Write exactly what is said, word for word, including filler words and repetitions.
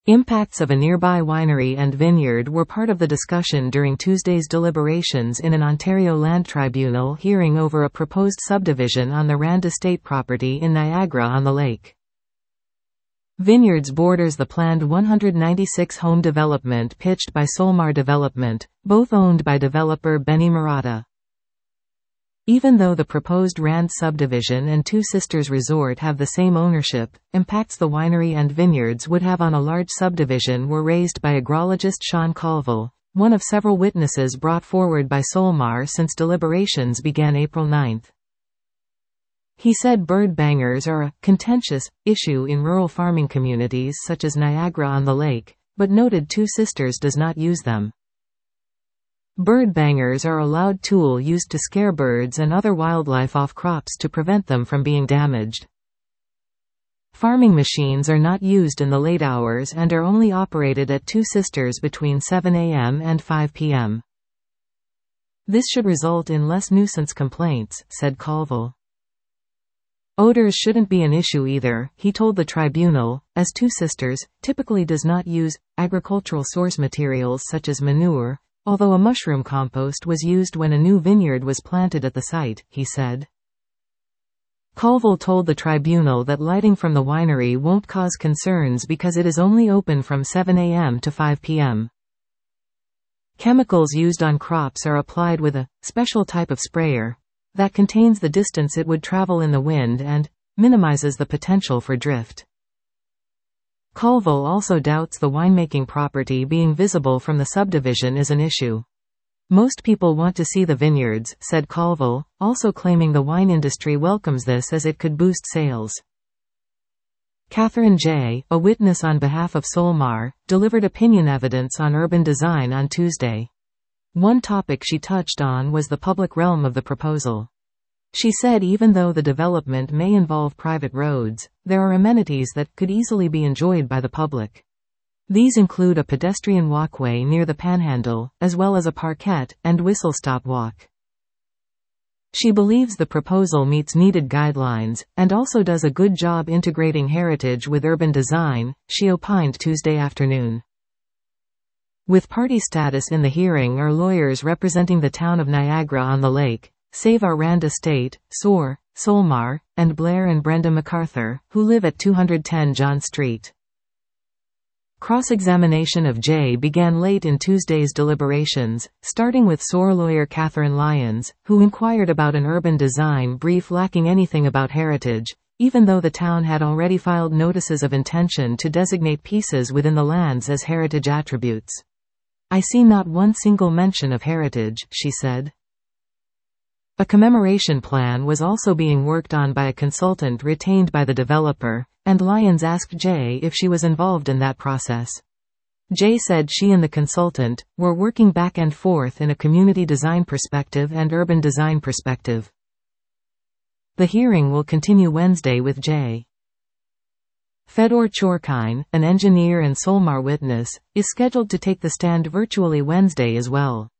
Impacts of a nearby winery and vineyard were part of the discussion during Tuesday's deliberations in an Ontario Land Tribunal hearing over a proposed subdivision on the Rand Estate property in Niagara-on-the-Lake. Vineyards borders the planned one hundred ninety-six home development pitched by Solmar Development, both owned by developer Benny Murata. Even though the proposed Rand subdivision and Two Sisters Resort have the same ownership, impacts the winery and vineyards would have on a large subdivision were raised by agrologist Sean Colville, one of several witnesses brought forward by Solmar since deliberations began April ninth. He said bird bangers are a contentious issue in rural farming communities such as Niagara-on-the-Lake, but noted Two Sisters does not use them. Bird bangers are a loud tool used to scare birds and other wildlife off crops to prevent them from being damaged. Farming machines are not used in the late hours and are only operated at Two Sisters between seven a m and five p m This should result in less nuisance complaints, said Colville. Odors shouldn't be an issue either, he told the tribunal, as Two Sisters typically does not use agricultural source materials such as manure, although a mushroom compost was used when a new vineyard was planted at the site, he said. Colville told the tribunal that lighting from the winery won't cause concerns because it is only open from seven a m to five p m Chemicals used on crops are applied with a special type of sprayer that contains the distance it would travel in the wind and minimizes the potential for drift. Colville also doubts the winemaking property being visible from the subdivision is an issue. Most people want to see the vineyards, said Colville, also claiming the wine industry welcomes this as it could boost sales. Catherine Jay, a witness on behalf of Solmar, delivered opinion evidence on urban design on Tuesday. One topic she touched on was the public realm of the proposal. She said even though the development may involve private roads, there are amenities that could easily be enjoyed by the public. These include a pedestrian walkway near the Panhandle, as well as a parkette and whistle-stop walk. She believes the proposal meets needed guidelines, and also does a good job integrating heritage with urban design, she opined Tuesday afternoon. With party status in the hearing are lawyers representing the town of Niagara-on-the-Lake, Save Our Rand Estate, S O R, Solmar, and Blair and Brenda MacArthur, who live at two hundred ten John Street. Cross-examination of Jay began late in Tuesday's deliberations, starting with S O R lawyer Catherine Lyons, who inquired about an urban design brief lacking anything about heritage, even though the town had already filed notices of intention to designate pieces within the lands as heritage attributes. I see not one single mention of heritage, she said. A commemoration plan was also being worked on by a consultant retained by the developer, and Lyons asked Jay if she was involved in that process. Jay said she and the consultant were working back and forth in a community design perspective and urban design perspective. The hearing will continue Wednesday with Jay. Fedor Chorkine, an engineer and Solmar witness, is scheduled to take the stand virtually Wednesday as well.